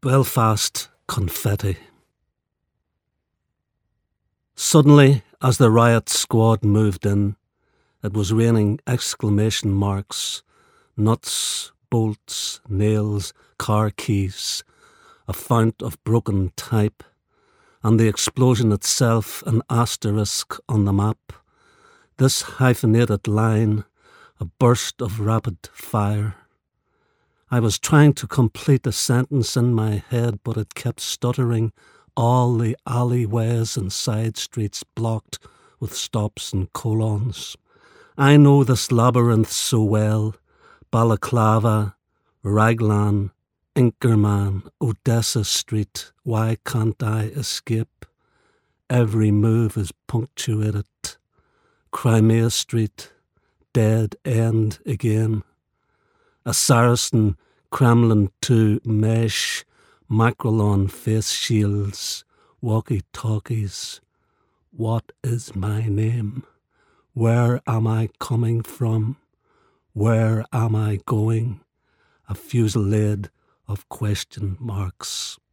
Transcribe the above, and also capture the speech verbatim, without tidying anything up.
Belfast confetti. Suddenly, as the riot squad moved in, it was raining exclamation marks, nuts, bolts, nails, car keys, a fount of broken type, and the explosion itself an asterisk on the map. This hyphenated line, a burst of rapid fire. I was trying to complete a sentence in my head, but it kept stuttering, all the alleyways and side streets blocked with stops and colons. I know this labyrinth so well. Balaclava, Raglan, Inkerman, Odessa Street. Why can't I escape? Every move is punctuated. Crimea Street, dead end again. A Saracen, Kremlin to mesh, mackerel on face shields, walkie-talkies. What is my name? Where am I coming from? Where am I going? A fusillade of question marks.